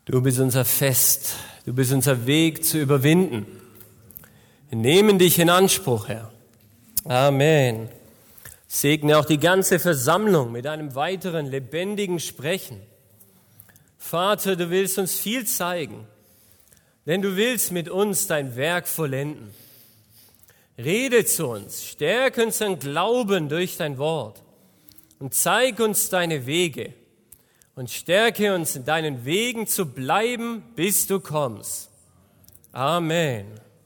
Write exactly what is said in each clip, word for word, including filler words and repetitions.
Du bist unser Fest, du bist unser Weg zu überwinden. Wir nehmen dich in Anspruch, Herr. Amen. Segne auch die ganze Versammlung mit einem weiteren lebendigen Sprechen. Vater, du willst uns viel zeigen, denn du willst mit uns dein Werk vollenden. Rede zu uns, stärke unseren Glauben durch dein Wort und zeig uns deine Wege und stärke uns in deinen Wegen zu bleiben, bis du kommst. Amen.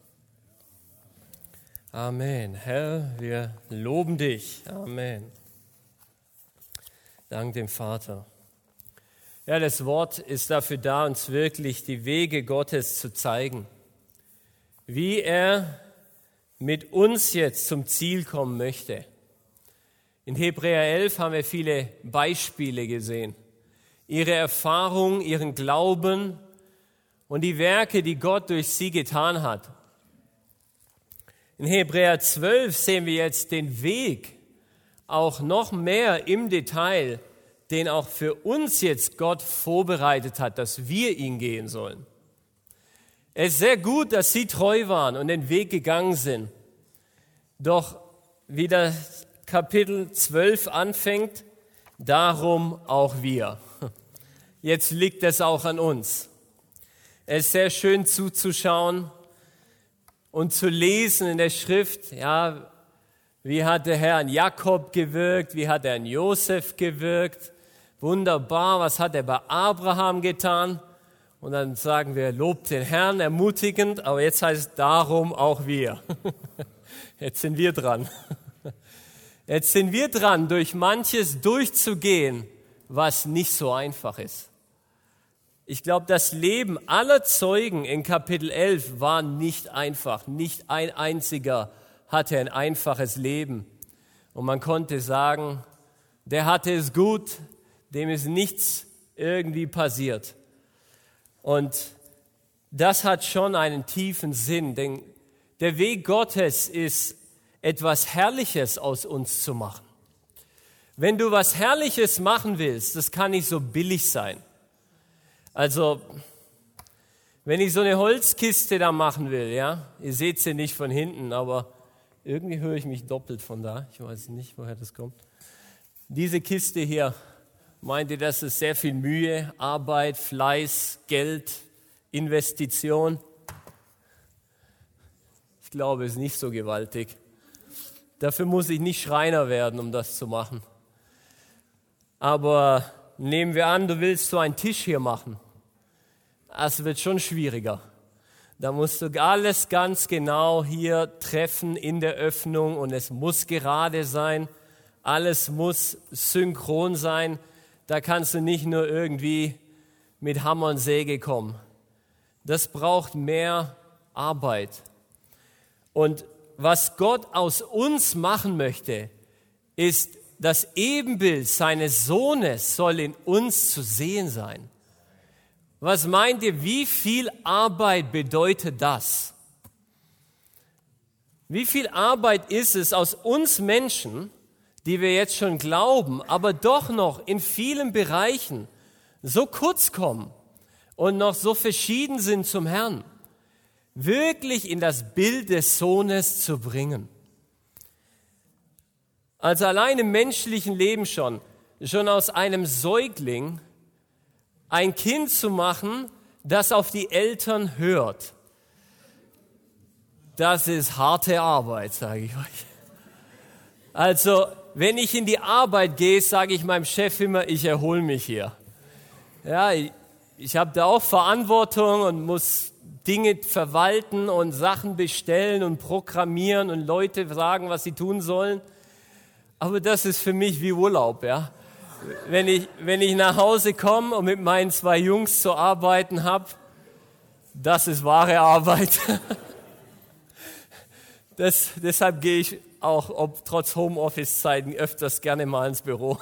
Amen. Herr, wir loben dich. Amen. Dank dem Vater. Ja, das Wort ist dafür da, uns wirklich die Wege Gottes zu zeigen, wie er mit uns jetzt zum Ziel kommen möchte. In Hebräer elf haben wir viele Beispiele gesehen. Ihre Erfahrung, ihren Glauben und die Werke, die Gott durch sie getan hat. In Hebräer zwölf sehen wir jetzt den Weg, auch noch mehr im Detail, den auch für uns jetzt Gott vorbereitet hat, dass wir ihn gehen sollen. Es ist sehr gut, dass sie treu waren und den Weg gegangen sind. Doch wie das Kapitel zwölf anfängt, darum auch wir. Jetzt liegt es auch an uns. Es ist sehr schön zuzuschauen und zu lesen in der Schrift, ja, wie hat der Herr an Jakob gewirkt, wie hat er an Josef gewirkt. Wunderbar, was hat er bei Abraham getan? Und dann sagen wir, lobt den Herrn, ermutigend, aber jetzt heißt es darum auch wir. Jetzt sind wir dran. Jetzt sind wir dran, durch manches durchzugehen, was nicht so einfach ist. Ich glaube, das Leben aller Zeugen in Kapitel elf war nicht einfach. Nicht ein einziger hatte ein einfaches Leben. Und man konnte sagen, der hatte es gut, dem ist nichts irgendwie passiert. Und das hat schon einen tiefen Sinn, denn der Weg Gottes ist, etwas Herrliches aus uns zu machen. Wenn du was Herrliches machen willst, das kann nicht so billig sein. Also, wenn ich so eine Holzkiste da machen will, ja, ihr seht sie nicht von hinten, aber irgendwie höre ich mich doppelt von da. Ich weiß nicht, woher das kommt. Diese Kiste hier, meint ihr, das ist sehr viel Mühe, Arbeit, Fleiß, Geld, Investition? Ich glaube, es ist nicht so gewaltig. Dafür muss ich nicht Schreiner werden, um das zu machen. Aber nehmen wir an, du willst so einen Tisch hier machen. Das wird schon schwieriger. Da musst du alles ganz genau hier treffen in der Öffnung und es muss gerade sein. Alles muss synchron sein. Da kannst du nicht nur irgendwie mit Hammer und Säge kommen. Das braucht mehr Arbeit. Und was Gott aus uns machen möchte, ist, das Ebenbild seines Sohnes soll in uns zu sehen sein. Was meint ihr, wie viel Arbeit bedeutet das? Wie viel Arbeit ist es aus uns Menschen, die wir jetzt schon glauben, aber doch noch in vielen Bereichen so kurz kommen und noch so verschieden sind zum Herrn, wirklich in das Bild des Sohnes zu bringen? Also allein im menschlichen Leben schon, schon aus einem Säugling ein Kind zu machen, das auf die Eltern hört. Das ist harte Arbeit, sage ich euch. Also, wenn ich in die Arbeit gehe, sage ich meinem Chef immer, ich erhole mich hier. Ja, ich, ich habe da auch Verantwortung und muss Dinge verwalten und Sachen bestellen und programmieren und Leute sagen, was sie tun sollen. Aber das ist für mich wie Urlaub, ja. Wenn ich, wenn ich nach Hause komme und mit meinen zwei Jungs zu arbeiten habe, das ist wahre Arbeit. Das, deshalb gehe ich auch, ob trotz Homeoffice-Zeiten, öfters gerne mal ins Büro.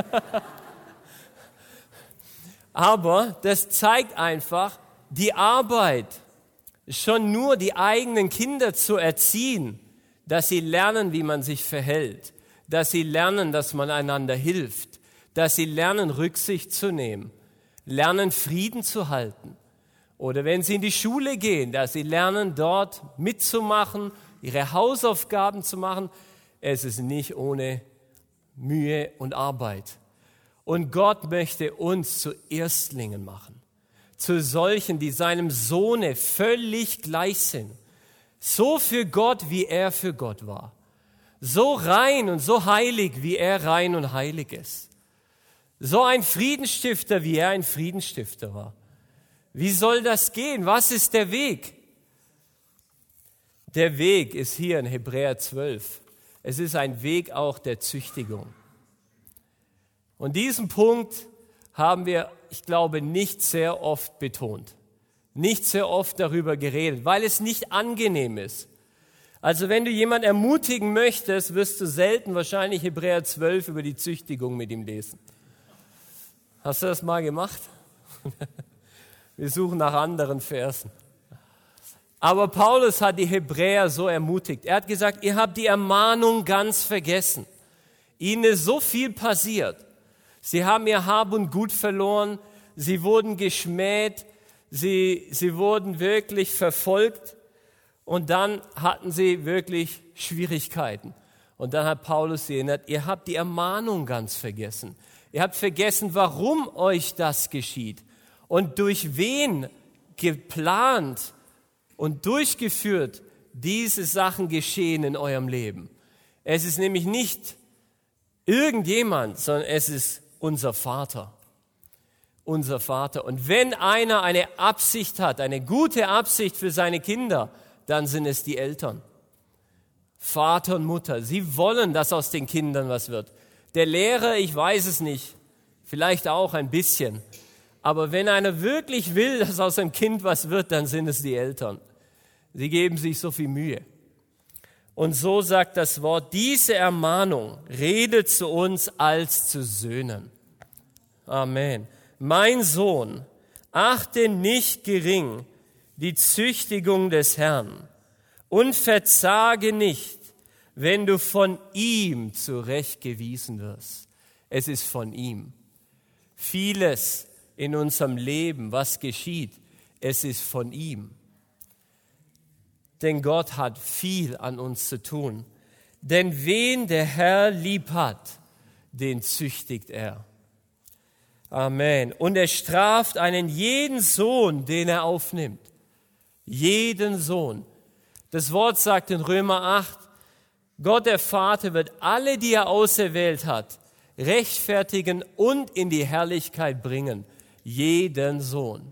Aber das zeigt einfach, die Arbeit, schon nur die eigenen Kinder zu erziehen, dass sie lernen, wie man sich verhält, dass sie lernen, dass man einander hilft, dass sie lernen, Rücksicht zu nehmen. lernen, Frieden zu halten. Oder wenn sie in die Schule gehen, dass sie lernen, dort mitzumachen, ihre Hausaufgaben zu machen. Es ist nicht ohne Mühe und Arbeit. Und Gott möchte uns zu Erstlingen machen, zu solchen, die seinem Sohne völlig gleich sind. So für Gott, wie er für Gott war. So rein und so heilig, wie er rein und heilig ist. So ein Friedensstifter, wie er ein Friedensstifter war. Wie soll das gehen? Was ist der Weg? Der Weg ist hier in Hebräer zwölf. Es ist ein Weg auch der Züchtigung. Und diesen Punkt haben wir, ich glaube, nicht sehr oft betont. Nicht sehr oft darüber geredet, weil es nicht angenehm ist. Also wenn du jemanden ermutigen möchtest, wirst du selten wahrscheinlich Hebräer zwölf über die Züchtigung mit ihm lesen. Hast du das mal gemacht? Wir suchen nach anderen Versen. Aber Paulus hat die Hebräer so ermutigt. Er hat gesagt, ihr habt die Ermahnung ganz vergessen. Ihnen ist so viel passiert. Sie haben ihr Hab und Gut verloren. Sie wurden geschmäht. Sie, sie wurden wirklich verfolgt. Und dann hatten sie wirklich Schwierigkeiten. Und dann hat Paulus sie erinnert, ihr habt die Ermahnung ganz vergessen. Ihr habt vergessen, warum euch das geschieht. Und durch wen geplant und durchgeführt diese Sachen geschehen in eurem Leben. Es ist nämlich nicht irgendjemand, sondern es ist unser Vater. Unser Vater. Und wenn einer eine Absicht hat, eine gute Absicht für seine Kinder, dann sind es die Eltern. Vater und Mutter. Sie wollen, dass aus den Kindern was wird. Der Lehrer, ich weiß es nicht. Vielleicht auch ein bisschen. Aber wenn einer wirklich will, dass aus einem Kind was wird, dann sind es die Eltern. Sie geben sich so viel Mühe. Und so sagt das Wort, diese Ermahnung redet zu uns als zu Söhnen. Amen. Mein Sohn, achte nicht gering die Züchtigung des Herrn und verzage nicht, wenn du von ihm zurechtgewiesen wirst. Es ist von ihm. Vieles in unserem Leben, was geschieht, es ist von ihm. Denn Gott hat viel an uns zu tun. Denn wen der Herr lieb hat, den züchtigt er. Amen. Und er straft einen jeden Sohn, den er aufnimmt. Jeden Sohn. Das Wort sagt in Römer acht, Gott der Vater wird alle, die er auserwählt hat, rechtfertigen und in die Herrlichkeit bringen. Jeden Sohn.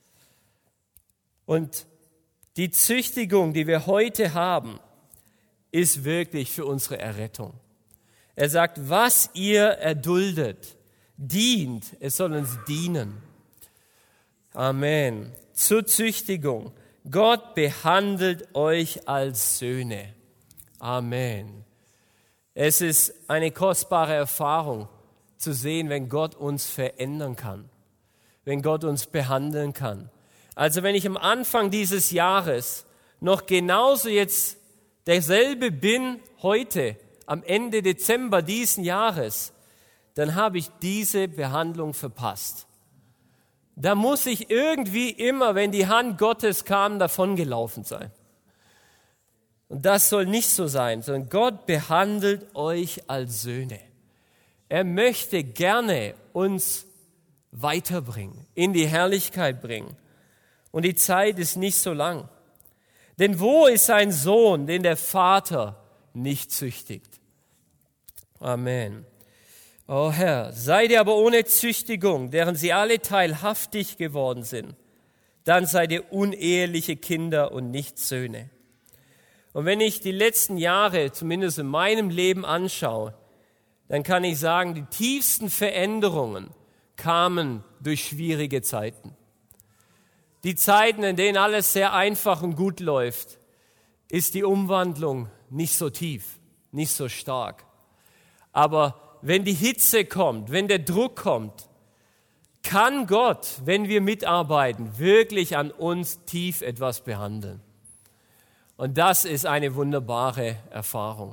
Und die Züchtigung, die wir heute haben, ist wirklich für unsere Errettung. Er sagt, was ihr erduldet, dient, es soll uns dienen. Amen. Zur Züchtigung. Gott behandelt euch als Söhne. Amen. Es ist eine kostbare Erfahrung zu sehen, wenn Gott uns verändern kann, wenn Gott uns behandeln kann. Also wenn ich am Anfang dieses Jahres noch genauso jetzt derselbe bin heute, am Ende Dezember diesen Jahres, dann habe ich diese Behandlung verpasst. Da muss ich irgendwie immer, wenn die Hand Gottes kam, davongelaufen sein. Und das soll nicht so sein, sondern Gott behandelt euch als Söhne. Er möchte gerne uns weiterbringen, in die Herrlichkeit bringen. Und die Zeit ist nicht so lang. Denn wo ist ein Sohn, den der Vater nicht züchtigt? Amen. O Herr, seid ihr aber ohne Züchtigung, deren sie alle teilhaftig geworden sind, dann seid ihr uneheliche Kinder und nicht Söhne. Und wenn ich die letzten Jahre, zumindest in meinem Leben anschaue, dann kann ich sagen, die tiefsten Veränderungen kamen durch schwierige Zeiten. Die Zeiten, in denen alles sehr einfach und gut läuft, ist die Umwandlung nicht so tief, nicht so stark. Aber wenn die Hitze kommt, wenn der Druck kommt, kann Gott, wenn wir mitarbeiten, wirklich an uns tief etwas behandeln. Und das ist eine wunderbare Erfahrung.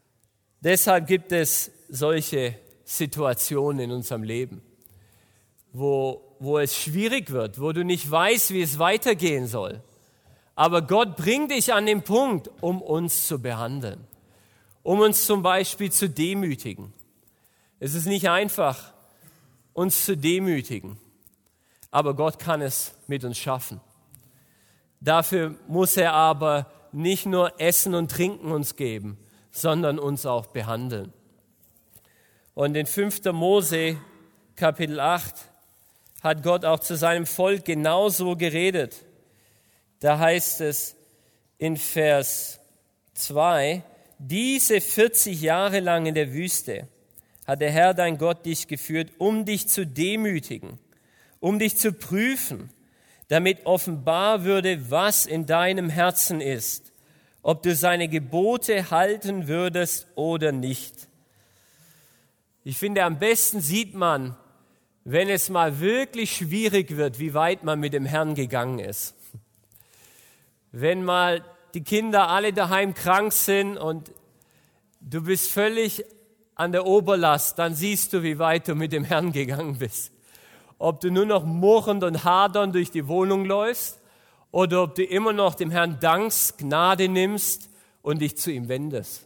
Deshalb gibt es solche Situationen in unserem Leben, wo, wo es schwierig wird, wo du nicht weißt, wie es weitergehen soll. Aber Gott bringt dich an den Punkt, um uns zu behandeln, um uns zum Beispiel zu demütigen. Es ist nicht einfach, uns zu demütigen, aber Gott kann es mit uns schaffen. Dafür muss er aber nicht nur Essen und Trinken uns geben, sondern uns auch behandeln. Und in fünfter Mose, Kapitel acht, hat Gott auch zu seinem Volk genauso geredet. Da heißt es in Vers zwei, diese vierzig Jahre lang in der Wüste hat der Herr dein Gott dich geführt, um dich zu demütigen, um dich zu prüfen, damit offenbar würde, was in deinem Herzen ist, ob du seine Gebote halten würdest oder nicht. Ich finde, am besten sieht man, wenn es mal wirklich schwierig wird, wie weit man mit dem Herrn gegangen ist. Wenn mal die Kinder alle daheim krank sind und du bist völlig an der Oberlast, dann siehst du, wie weit du mit dem Herrn gegangen bist. Ob du nur noch murrend und hadernd durch die Wohnung läufst oder ob du immer noch dem Herrn dankst, Gnade nimmst und dich zu ihm wendest.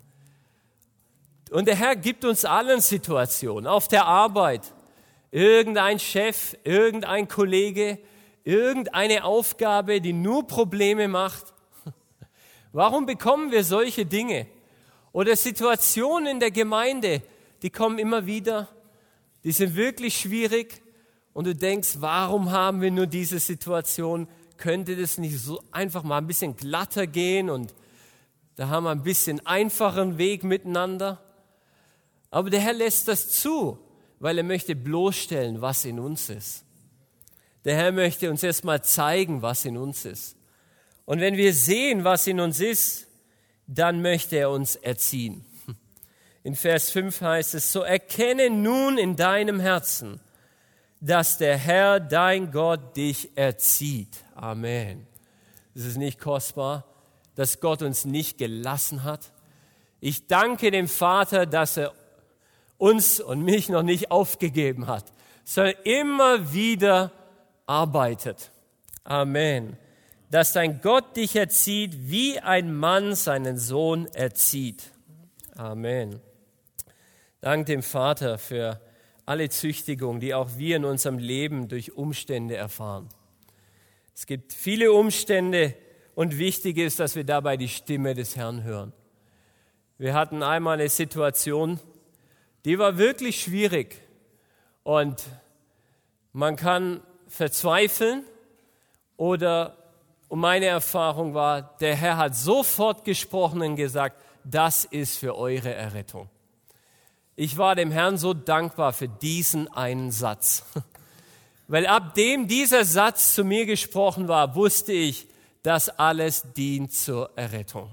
Und der Herr gibt uns allen Situationen, auf der Arbeit, irgendein Chef, irgendein Kollege, irgendeine Aufgabe, die nur Probleme macht. Warum bekommen wir solche Dinge? Oder Situationen in der Gemeinde, die kommen immer wieder, die sind wirklich schwierig und du denkst, warum haben wir nur diese Situation? Könnte das nicht so einfach mal ein bisschen glatter gehen und da haben wir ein bisschen einfacheren Weg miteinander? Aber der Herr lässt das zu, weil er möchte bloßstellen, was in uns ist. Der Herr möchte uns erst mal zeigen, was in uns ist. Und wenn wir sehen, was in uns ist, dann möchte er uns erziehen. In Vers fünf heißt es, so erkenne nun in deinem Herzen, dass der Herr, dein Gott, dich erzieht. Amen. Es ist nicht kostbar, dass Gott uns nicht gelassen hat. Ich danke dem Vater, dass er uns und mich noch nicht aufgegeben hat, sondern immer wieder arbeitet. Amen. Dass dein Gott dich erzieht, wie ein Mann seinen Sohn erzieht. Amen. Dank dem Vater für alle Züchtigung, die auch wir in unserem Leben durch Umstände erfahren. Es gibt viele Umstände und wichtig ist, dass wir dabei die Stimme des Herrn hören. Wir hatten einmal eine Situation, die war wirklich schwierig und man kann verzweifeln oder, und meine Erfahrung war, der Herr hat sofort gesprochen und gesagt, das ist für eure Errettung. Ich war dem Herrn so dankbar für diesen einen Satz, weil ab dem dieser Satz zu mir gesprochen war, wusste ich, das alles dient zur Errettung.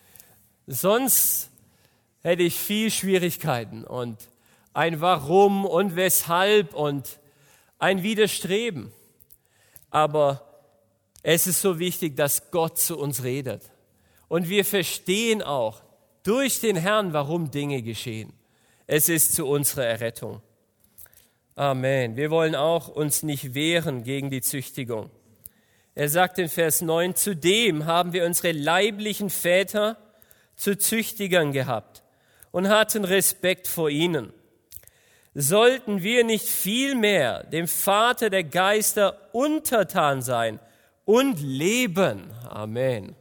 Sonst hätte ich viel Schwierigkeiten und ein Warum und Weshalb und ein Widerstreben. Aber es ist so wichtig, dass Gott zu uns redet. Und wir verstehen auch durch den Herrn, warum Dinge geschehen. Es ist zu unserer Errettung. Amen. Wir wollen auch uns nicht wehren gegen die Züchtigung. Er sagt in Vers neun, zudem haben wir unsere leiblichen Väter zu Züchtigern gehabt und hatten Respekt vor ihnen. Sollten wir nicht vielmehr dem Vater der Geister untertan sein und leben? Amen.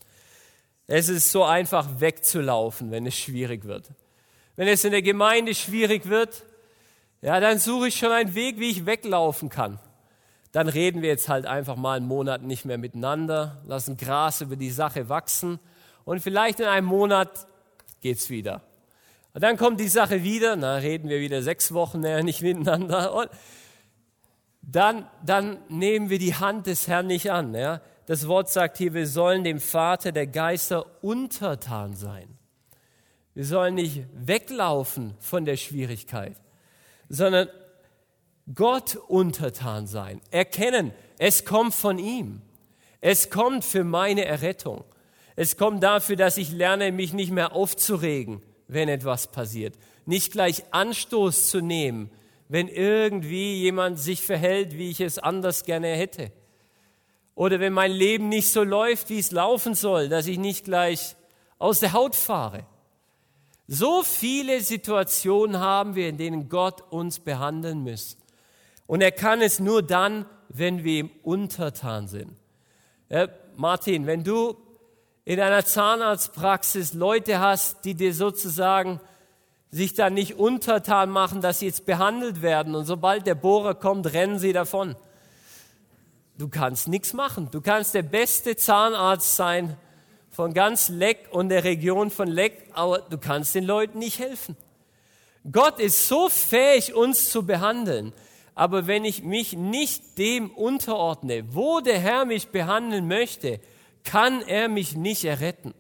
Es ist so einfach wegzulaufen, wenn es schwierig wird. Wenn es in der Gemeinde schwierig wird, ja, dann suche ich schon einen Weg, wie ich weglaufen kann. Dann reden wir jetzt halt einfach mal einen Monat nicht mehr miteinander, lassen Gras über die Sache wachsen und vielleicht in einem Monat geht's wieder. Und dann kommt die Sache wieder, na, reden wir wieder sechs Wochen äh, nicht miteinander und dann, dann nehmen wir die Hand des Herrn nicht an. Ja? Das Wort sagt hier, wir sollen dem Vater der Geister untertan sein. Wir sollen nicht weglaufen von der Schwierigkeit, sondern Gott untertan sein. Erkennen, es kommt von ihm. Es kommt für meine Errettung. Es kommt dafür, dass ich lerne, mich nicht mehr aufzuregen, wenn etwas passiert. Nicht gleich Anstoß zu nehmen, wenn irgendwie jemand sich verhält, wie ich es anders gerne hätte. Oder wenn mein Leben nicht so läuft, wie es laufen soll, dass ich nicht gleich aus der Haut fahre. So viele Situationen haben wir, in denen Gott uns behandeln muss. Und er kann es nur dann, wenn wir ihm untertan sind. Ja, Martin, wenn du in einer Zahnarztpraxis Leute hast, die dir sozusagen sich dann nicht untertan machen, dass sie jetzt behandelt werden und sobald der Bohrer kommt, rennen sie davon. Du kannst nichts machen. Du kannst der beste Zahnarzt sein von ganz Leck und der Region von Leck, aber du kannst den Leuten nicht helfen. Gott ist so fähig, uns zu behandeln, aber wenn ich mich nicht dem unterordne, wo der Herr mich behandeln möchte, kann er mich nicht erretten.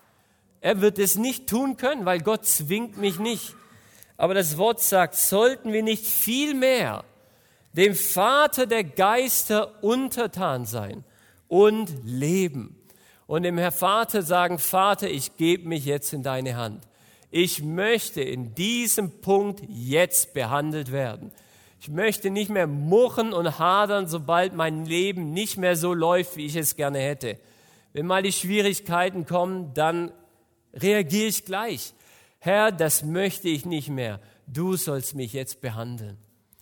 Er wird es nicht tun können, weil Gott zwingt mich nicht. Aber das Wort sagt, sollten wir nicht viel mehr dem Vater der Geister untertan sein und leben. Und dem Herr Vater sagen, Vater, ich gebe mich jetzt in deine Hand. Ich möchte in diesem Punkt jetzt behandelt werden. Ich möchte nicht mehr murren und hadern, sobald mein Leben nicht mehr so läuft, wie ich es gerne hätte. Wenn mal die Schwierigkeiten kommen, dann reagiere ich gleich. Herr, das möchte ich nicht mehr. Du sollst mich jetzt behandeln.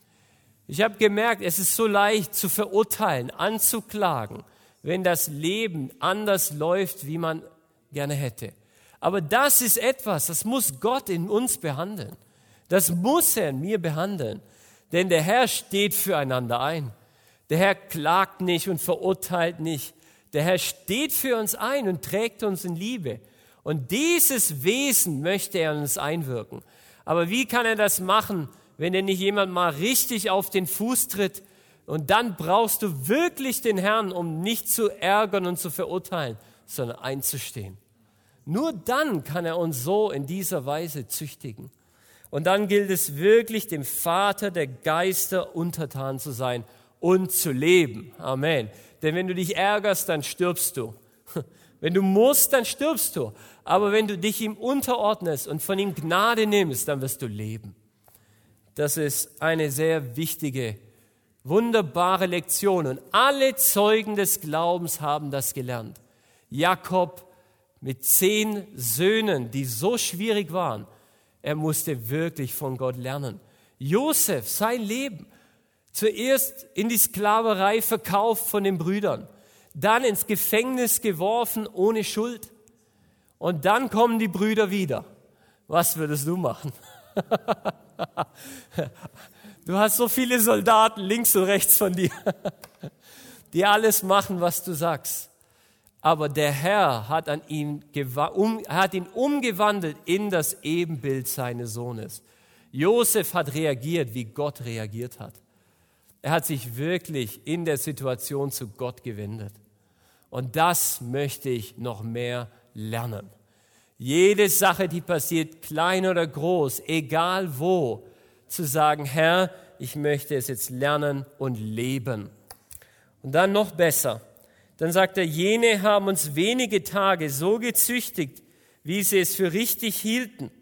Ich habe gemerkt, es ist so leicht zu verurteilen, anzuklagen, wenn das Leben anders läuft, wie man gerne hätte. Aber das ist etwas, das muss Gott in uns behandeln. Das muss er in mir behandeln. Denn der Herr steht füreinander ein. Der Herr klagt nicht und verurteilt nicht. Der Herr steht für uns ein und trägt uns in Liebe. Und dieses Wesen möchte er in uns einwirken. Aber wie kann er das machen, wenn er nicht jemand mal richtig auf den Fuß tritt? Und dann brauchst du wirklich den Herrn, um nicht zu ärgern und zu verurteilen, sondern einzustehen. Nur dann kann er uns so in dieser Weise züchtigen. Und dann gilt es wirklich, dem Vater der Geister untertan zu sein und zu leben. Amen. Denn wenn du dich ärgerst, dann stirbst du. Wenn du musst, dann stirbst du. Aber wenn du dich ihm unterordnest und von ihm Gnade nimmst, dann wirst du leben. Das ist eine sehr wichtige, wunderbare Lektion. Und alle Zeugen des Glaubens haben das gelernt. Jakob mit zehn Söhnen, die so schwierig waren, er musste wirklich von Gott lernen. Josef, sein Leben, zuerst in die Sklaverei verkauft von den Brüdern, dann ins Gefängnis geworfen ohne Schuld. Und dann kommen die Brüder wieder. Was würdest du machen? Du hast so viele Soldaten links und rechts von dir, die alles machen, was du sagst. Aber der Herr hat, an ihn, um, hat ihn umgewandelt in das Ebenbild seines Sohnes. Josef hat reagiert, wie Gott reagiert hat. Er hat sich wirklich in der Situation zu Gott gewendet. Und das möchte ich noch mehr lernen. Jede Sache, die passiert, klein oder groß, egal wo, zu sagen, Herr, ich möchte es jetzt lernen und leben. Und dann noch besser. Dann sagt er, jene haben uns wenige Tage so gezüchtigt, wie sie es für richtig hielten.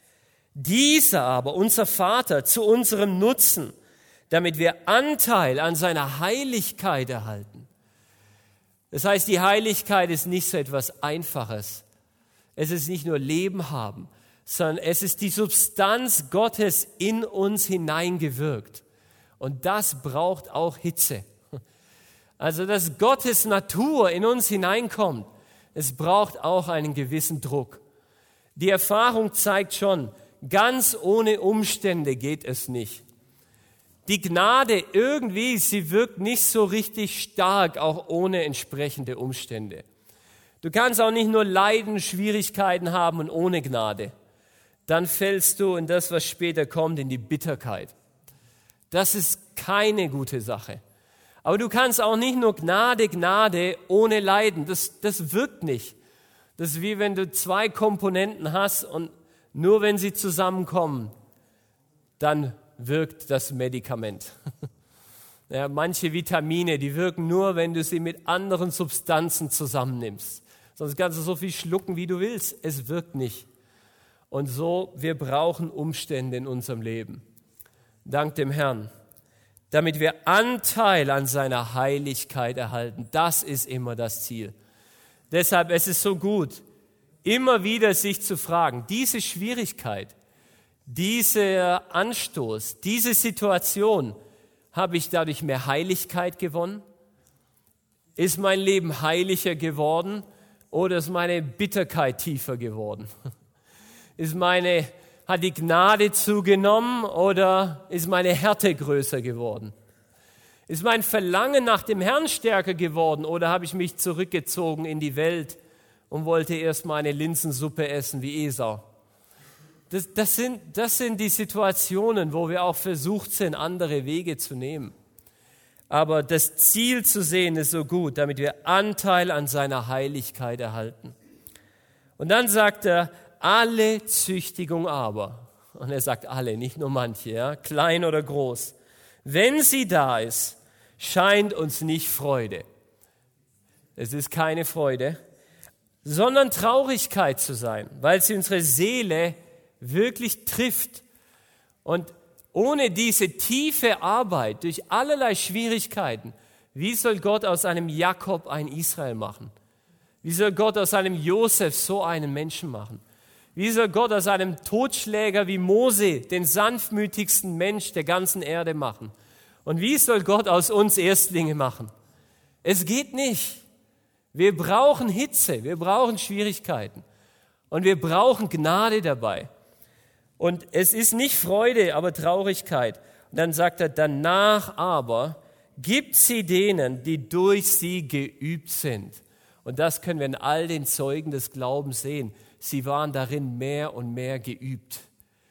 Dieser aber, unser Vater, zu unserem Nutzen, damit wir Anteil an seiner Heiligkeit erhalten. Das heißt, die Heiligkeit ist nicht so etwas Einfaches. Es ist nicht nur Leben haben, sondern es ist die Substanz Gottes in uns hineingewirkt. Und das braucht auch Hitze. Also, dass Gottes Natur in uns hineinkommt, es braucht auch einen gewissen Druck. Die Erfahrung zeigt schon, ganz ohne Umstände geht es nicht. Die Gnade irgendwie, sie wirkt nicht so richtig stark, auch ohne entsprechende Umstände. Du kannst auch nicht nur Leiden, Schwierigkeiten haben und ohne Gnade. Dann fällst du in das, was später kommt, in die Bitterkeit. Das ist keine gute Sache. Aber du kannst auch nicht nur Gnade, Gnade ohne Leiden. Das, das wirkt nicht. Das ist wie wenn du zwei Komponenten hast und nur wenn sie zusammenkommen, dann wirkt das Medikament. Ja, manche Vitamine, die wirken nur, wenn du sie mit anderen Substanzen zusammennimmst. Sonst kannst du so viel schlucken, wie du willst. Es wirkt nicht. Und so, wir brauchen Umstände in unserem Leben. dank dem Herrn, damit wir Anteil an seiner Heiligkeit erhalten. Das ist immer das Ziel. Deshalb es ist es so gut, immer wieder sich zu fragen, diese Schwierigkeit, dieser Anstoß, diese Situation, habe ich dadurch mehr Heiligkeit gewonnen? Ist mein Leben heiliger geworden oder ist meine Bitterkeit tiefer geworden? Ist meine, hat die Gnade zugenommen oder ist meine Härte größer geworden? Ist mein Verlangen nach dem Herrn stärker geworden oder habe ich mich zurückgezogen in die Welt und wollte erst mal eine Linsensuppe essen wie Esau? Das, das, sind, das sind die Situationen, wo wir auch versucht sind, andere Wege zu nehmen. Aber das Ziel zu sehen ist so gut, damit wir Anteil an seiner Heiligkeit erhalten. Und dann sagt er, alle Züchtigung aber, und er sagt alle, nicht nur manche, ja, klein oder groß, wenn sie da ist, scheint uns nicht Freude. Es ist keine Freude, sondern Traurigkeit zu sein, weil sie unsere Seele wirklich trifft. Und ohne diese tiefe Arbeit, durch allerlei Schwierigkeiten, wie soll Gott aus einem Jakob ein Israel machen? Wie soll Gott aus einem Josef so einen Menschen machen? Wie soll Gott aus einem Totschläger wie Mose den sanftmütigsten Mensch der ganzen Erde machen? Und wie soll Gott aus uns Erstlinge machen? Es geht nicht. Wir brauchen Hitze, wir brauchen Schwierigkeiten und wir brauchen Gnade dabei. Und es ist nicht Freude, aber Traurigkeit. Und dann sagt er, danach aber gibt sie denen, die durch sie geübt sind. Und das können wir in all den Zeugen des Glaubens sehen. Sie waren darin mehr und mehr geübt.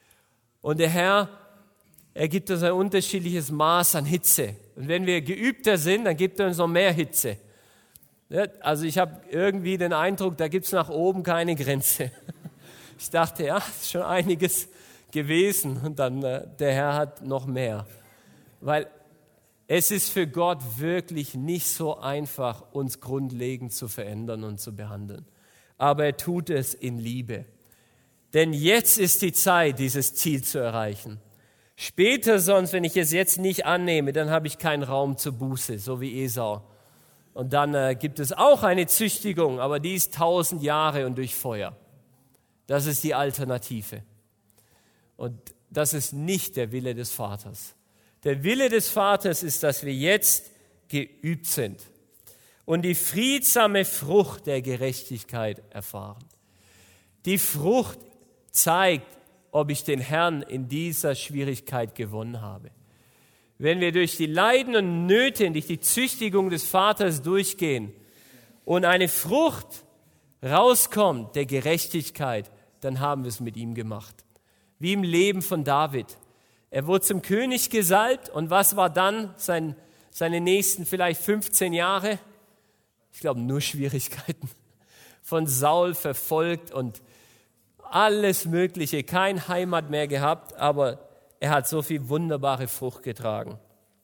Und der Herr, er gibt uns ein unterschiedliches Maß an Hitze. Und wenn wir geübter sind, dann gibt er uns noch mehr Hitze. Ja, also ich habe irgendwie den Eindruck, da gibt es nach oben keine Grenze. Ich dachte, ja, das ist schon einiges gewesen. Und dann, äh, der Herr hat noch mehr. Weil es ist für Gott wirklich nicht so einfach, uns grundlegend zu verändern und zu behandeln. Aber er tut es in Liebe. Denn jetzt ist die Zeit, dieses Ziel zu erreichen. Später sonst, wenn ich es jetzt nicht annehme, dann habe ich keinen Raum zur Buße, so wie Esau. Und dann äh, gibt es auch eine Züchtigung, aber die ist tausend Jahre und durch Feuer. Das ist die Alternative. Und das ist nicht der Wille des Vaters. Der Wille des Vaters ist, dass wir jetzt geübt sind und die friedsame Frucht der Gerechtigkeit erfahren. Die Frucht zeigt, ob ich den Herrn in dieser Schwierigkeit gewonnen habe. Wenn wir durch die Leiden und Nöte, durch die Züchtigung des Vaters durchgehen und eine Frucht rauskommt der Gerechtigkeit, dann haben wir es mit ihm gemacht. Wie im Leben von David. Er wurde zum König gesalbt und was war dann sein, seine nächsten vielleicht fünfzehn Jahre? Ich glaube, nur Schwierigkeiten. Von Saul verfolgt und alles Mögliche, keine Heimat mehr gehabt, aber er hat so viel wunderbare Frucht getragen.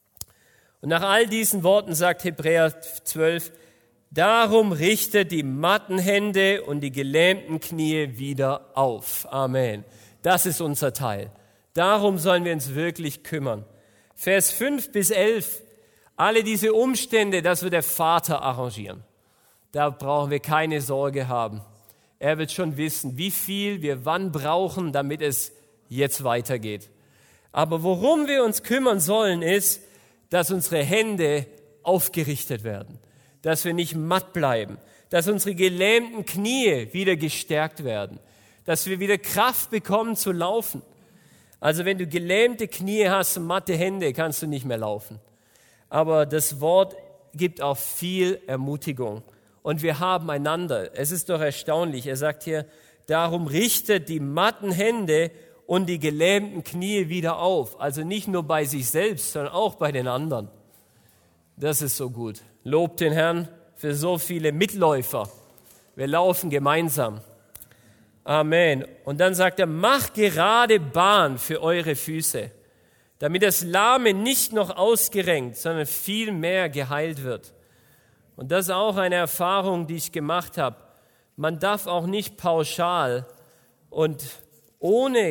Und nach all diesen Worten sagt Hebräer zwölf, darum richtet die matten Hände und die gelähmten Knie wieder auf. Amen. Das ist unser Teil. Darum sollen wir uns wirklich kümmern. Vers fünf bis elf, alle diese Umstände, das wird der Vater arrangieren. Da brauchen wir keine Sorge haben. Er wird schon wissen, wie viel wir wann brauchen, damit es jetzt weitergeht. Aber worum wir uns kümmern sollen, ist, dass unsere Hände aufgerichtet werden, dass wir nicht matt bleiben, dass unsere gelähmten Knie wieder gestärkt werden, dass wir wieder Kraft bekommen zu laufen. Also wenn du gelähmte Knie hast und matte Hände, kannst du nicht mehr laufen. Aber das Wort gibt auch viel Ermutigung. Und wir haben einander. Es ist doch erstaunlich. Er sagt hier, darum richtet die matten Hände und die gelähmten Knie wieder auf. Also nicht nur bei sich selbst, sondern auch bei den anderen. Das ist so gut. Lobt den Herrn für so viele Mitläufer. Wir laufen gemeinsam. Amen. Und dann sagt er, macht gerade Bahn für eure Füße, damit das Lahme nicht noch ausgerenkt, sondern vielmehr geheilt wird. Und das ist auch eine Erfahrung, die ich gemacht habe. Man darf auch nicht pauschal und ohne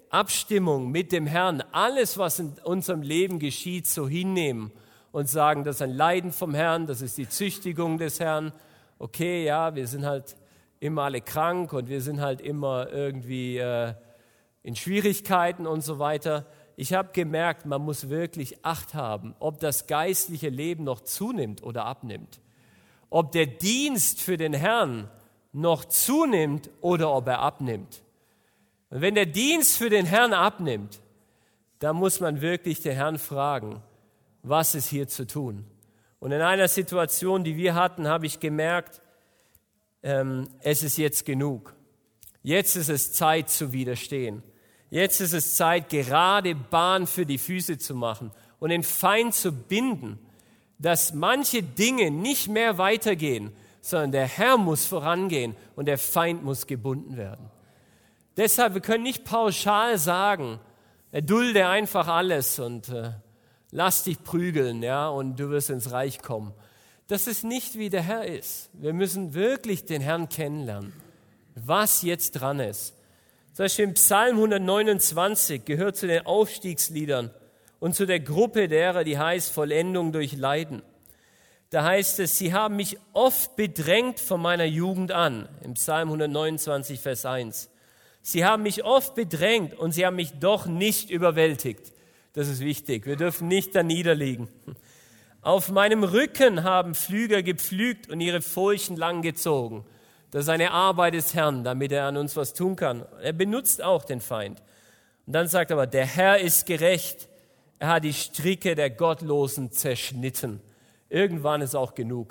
Abstimmung mit dem Herrn, alles, was in unserem Leben geschieht, so hinnehmen und sagen, das ist ein Leiden vom Herrn, das ist die Züchtigung des Herrn. Okay, ja, wir sind halt immer alle krank und wir sind halt immer irgendwie äh, in Schwierigkeiten und so weiter. Ich habe gemerkt, man muss wirklich Acht haben, ob das geistliche Leben noch zunimmt oder abnimmt. Ob der Dienst für den Herrn noch zunimmt oder ob er abnimmt. Und wenn der Dienst für den Herrn abnimmt, dann muss man wirklich den Herrn fragen, was ist hier zu tun? Und in einer Situation, die wir hatten, habe ich gemerkt, ähm, es ist jetzt genug. Jetzt ist es Zeit zu widerstehen. Jetzt ist es Zeit, gerade Bahn für die Füße zu machen und den Feind zu binden, dass manche Dinge nicht mehr weitergehen, sondern der Herr muss vorangehen und der Feind muss gebunden werden. Deshalb, wir können nicht pauschal sagen, erdulde einfach alles und äh, lass dich prügeln, ja, und du wirst ins Reich kommen. Das ist nicht, wie der Herr ist. Wir müssen wirklich den Herrn kennenlernen, was jetzt dran ist. Zum Beispiel im Psalm hundertneunundzwanzig gehört zu den Aufstiegsliedern und zu der Gruppe derer, die heißt Vollendung durch Leiden. Da heißt es, sie haben mich oft bedrängt von meiner Jugend an, im Psalm hundertneunundzwanzig, Vers eins. Sie haben mich oft bedrängt und sie haben mich doch nicht überwältigt. Das ist wichtig, wir dürfen nicht da niederliegen. Auf meinem Rücken haben Pflüger gepflügt und ihre Furchen lang gezogen. Das ist eine Arbeit des Herrn, damit er an uns was tun kann. Er benutzt auch den Feind. Und dann sagt er aber, der Herr ist gerecht. Er hat die Stricke der Gottlosen zerschnitten. Irgendwann ist auch genug.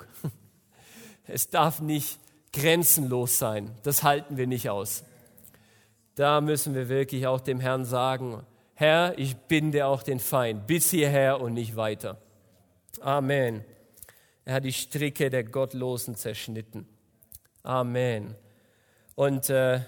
Es darf nicht grenzenlos sein. Das halten wir nicht aus. Da müssen wir wirklich auch dem Herrn sagen, Herr, ich binde auch den Feind bis hierher und nicht weiter. Amen. Er hat die Stricke der Gottlosen zerschnitten. Amen. Und äh,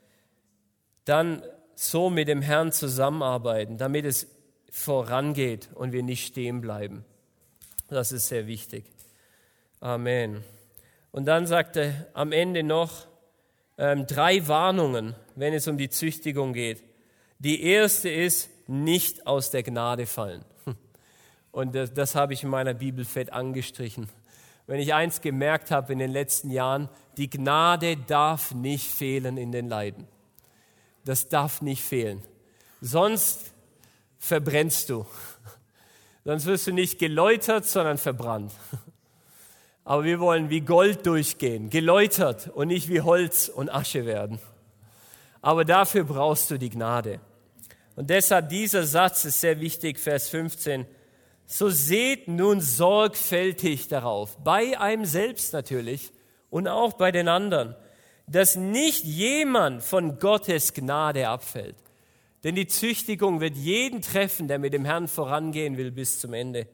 dann so mit dem Herrn zusammenarbeiten, damit es vorangeht und wir nicht stehen bleiben. Das ist sehr wichtig. Amen. Und dann sagt er am Ende noch ähm, drei Warnungen, wenn es um die Züchtigung geht. Die erste ist, nicht aus der Gnade fallen. Und das, das habe ich in meiner Bibel fett angestrichen. Wenn ich eins gemerkt habe in den letzten Jahren, die Gnade darf nicht fehlen in den Leiden. Das darf nicht fehlen. Sonst verbrennst du. Sonst wirst du nicht geläutert, sondern verbrannt. Aber wir wollen wie Gold durchgehen, geläutert und nicht wie Holz und Asche werden. Aber dafür brauchst du die Gnade. Und deshalb dieser Satz ist sehr wichtig, Vers fünfzehn. So seht nun sorgfältig darauf, bei einem selbst natürlich und auch bei den anderen, dass nicht jemand von Gottes Gnade abfällt. Denn die Züchtigung wird jeden treffen, der mit dem Herrn vorangehen will bis zum Ende.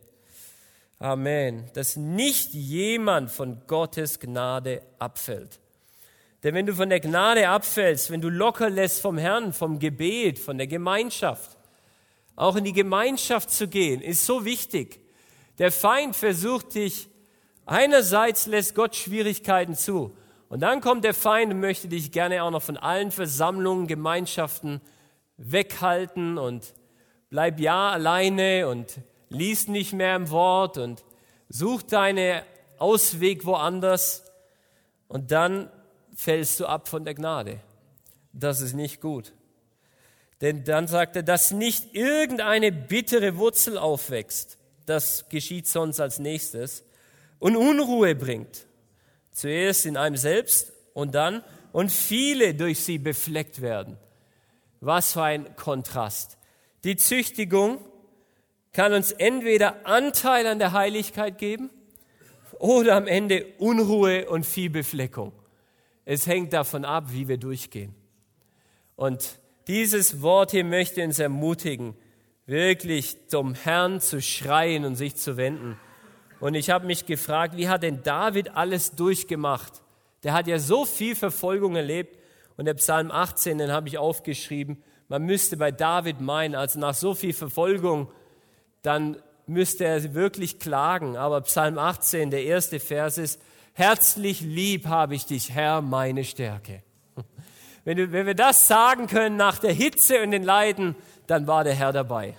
Amen. Dass nicht jemand von Gottes Gnade abfällt. Denn wenn du von der Gnade abfällst, wenn du locker lässt vom Herrn, vom Gebet, von der Gemeinschaft, auch in die Gemeinschaft zu gehen, ist so wichtig. Der Feind versucht dich, einerseits lässt Gott Schwierigkeiten zu. Und dann kommt der Feind und möchte dich gerne auch noch von allen Versammlungen, Gemeinschaften weghalten und bleib ja alleine und lies nicht mehr im Wort und such deinen Ausweg woanders. Und dann fällst du ab von der Gnade. Das ist nicht gut. Denn dann sagt er, dass nicht irgendeine bittere Wurzel aufwächst, das geschieht sonst als nächstes, und Unruhe bringt. Zuerst in einem selbst und dann, und viele durch sie befleckt werden. Was für ein Kontrast. Die Züchtigung kann uns entweder Anteil an der Heiligkeit geben oder am Ende Unruhe und viel Befleckung. Es hängt davon ab, wie wir durchgehen. Und dieses Wort hier möchte uns ermutigen, wirklich zum Herrn zu schreien und sich zu wenden. Und ich habe mich gefragt, wie hat denn David alles durchgemacht? Der hat ja so viel Verfolgung erlebt. Und der Psalm achtzehn, den habe ich aufgeschrieben. Man müsste bei David meinen, also nach so viel Verfolgung, dann müsste er wirklich klagen. Aber Psalm achtzehn, der erste Vers ist, herzlich lieb habe ich dich, Herr, meine Stärke. Wenn, du, wenn wir das sagen können nach der Hitze und den Leiden, dann war der Herr dabei.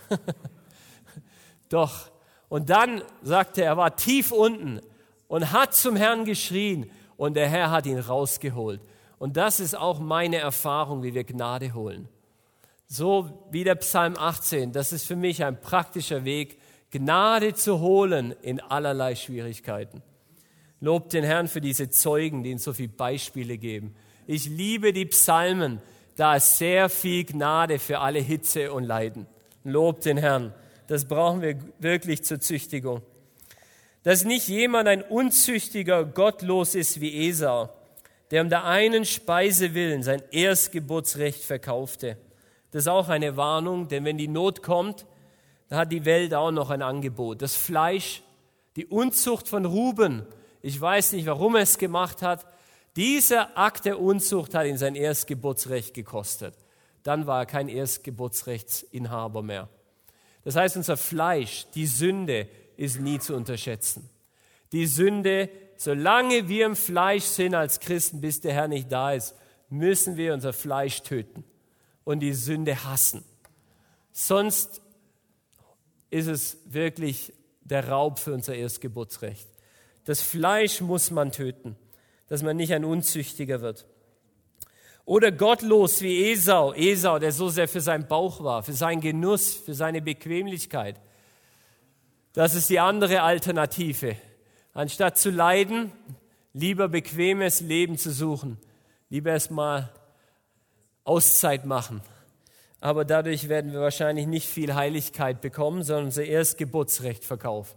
Doch, und dann sagte er, er war tief unten und hat zum Herrn geschrien und der Herr hat ihn rausgeholt. Und das ist auch meine Erfahrung, wie wir Gnade holen. So wie der Psalm achtzehn, das ist für mich ein praktischer Weg, Gnade zu holen in allerlei Schwierigkeiten. Lobt den Herrn für diese Zeugen, die uns so viele Beispiele geben. Ich liebe die Psalmen, da ist sehr viel Gnade für alle Hitze und Leiden. Lobt den Herrn, das brauchen wir wirklich zur Züchtigung. Dass nicht jemand ein unzüchtiger, gottlos ist wie Esau, der um der einen Speise willen sein Erstgeburtsrecht verkaufte. Das ist auch eine Warnung, denn wenn die Not kommt, dann hat die Welt auch noch ein Angebot. Das Fleisch, die Unzucht von Ruben, ich weiß nicht, warum er es gemacht hat, dieser Akt der Unzucht hat ihn sein Erstgeburtsrecht gekostet. Dann war er kein Erstgeburtsrechtsinhaber mehr. Das heißt, unser Fleisch, die Sünde, ist nie zu unterschätzen. Die Sünde, solange wir im Fleisch sind als Christen, bis der Herr nicht da ist, müssen wir unser Fleisch töten und die Sünde hassen. Sonst ist es wirklich der Raub für unser Erstgeburtsrecht. Das Fleisch muss man töten, dass man nicht ein Unzüchtiger wird. Oder gottlos wie Esau, Esau, der so sehr für seinen Bauch war, für seinen Genuss, für seine Bequemlichkeit. Das ist die andere Alternative. Anstatt zu leiden, lieber bequemes Leben zu suchen, lieber erstmal Auszeit machen. Aber dadurch werden wir wahrscheinlich nicht viel Heiligkeit bekommen, sondern unser Erstgeburtsrecht verkaufen.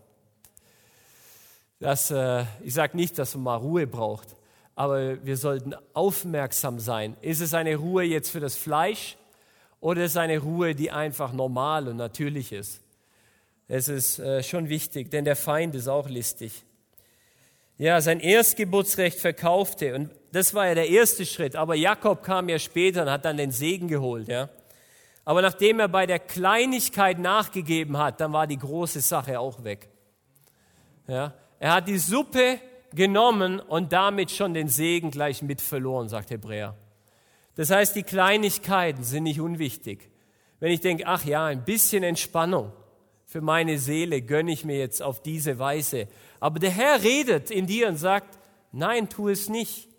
Das, äh, ich sage nicht, dass man mal Ruhe braucht, aber wir sollten aufmerksam sein. Ist es eine Ruhe jetzt für das Fleisch oder ist es eine Ruhe, die einfach normal und natürlich ist? Es ist äh, schon wichtig, denn der Feind ist auch listig. Ja, sein Erstgeburtsrecht verkaufte und das war ja der erste Schritt, aber Jakob kam ja später und hat dann den Segen geholt. Ja. Aber nachdem er bei der Kleinigkeit nachgegeben hat, dann war die große Sache auch weg. Ja. Er hat die Suppe genommen und damit schon den Segen gleich mit verloren, sagt Hebräer. Das heißt, die Kleinigkeiten sind nicht unwichtig. Wenn ich denke, ach ja, ein bisschen Entspannung für meine Seele gönne ich mir jetzt auf diese Weise. Aber der Herr redet in dir und sagt, nein, tu es nicht.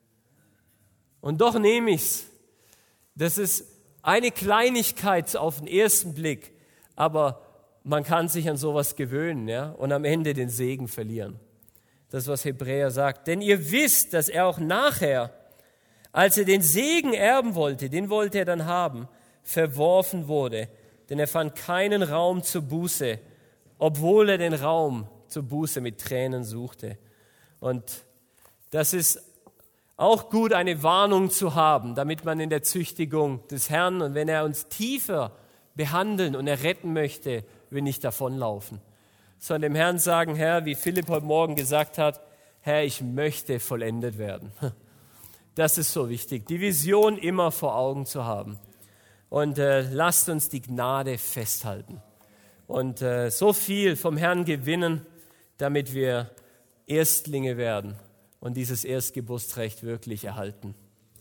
Und doch nehme ich es. Das ist eine Kleinigkeit auf den ersten Blick, aber man kann sich an sowas gewöhnen, ja, und am Ende den Segen verlieren. Das ist, was Hebräer sagt. Denn ihr wisst, dass er auch nachher, als er den Segen erben wollte, den wollte er dann haben, verworfen wurde. Denn er fand keinen Raum zur Buße, obwohl er den Raum zur Buße mit Tränen suchte. Und das ist auch gut, eine Warnung zu haben, damit man in der Züchtigung des Herrn und wenn er uns tiefer behandeln und erretten möchte, wir nicht davonlaufen, sondern dem Herrn sagen, Herr, wie Philipp heute Morgen gesagt hat, Herr, ich möchte vollendet werden. Das ist so wichtig, die Vision immer vor Augen zu haben. Und äh, lasst uns die Gnade festhalten und äh, so viel vom Herrn gewinnen, damit wir Erstlinge werden und dieses Erstgeburtsrecht wirklich erhalten.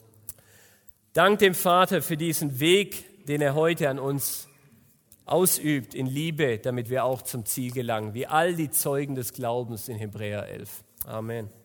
Dank dem Vater für diesen Weg, den er heute an uns ausübt in Liebe, damit wir auch zum Ziel gelangen, wie all die Zeugen des Glaubens in Hebräer elf. Amen.